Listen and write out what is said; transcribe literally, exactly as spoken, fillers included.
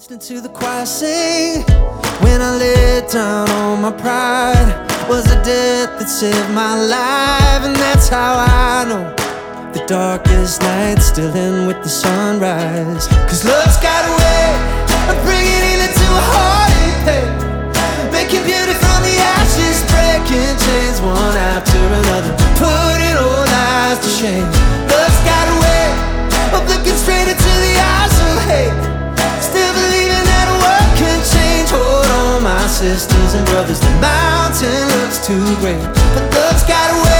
Listening to the choir sing when I laid down on my pride was a death that saved my life, and that's how I know the darkest nights still end with the sunrise. Cause love's got a way of bringing healing to a heart in pain, making beauty from the ashes, breaking chains one after another, putting old lies to shame. Love's got a way of looking straight into the eyes of hate, still believing that a world can change. Hold on, my sisters and brothers, the mountain looks too great, but love's got a way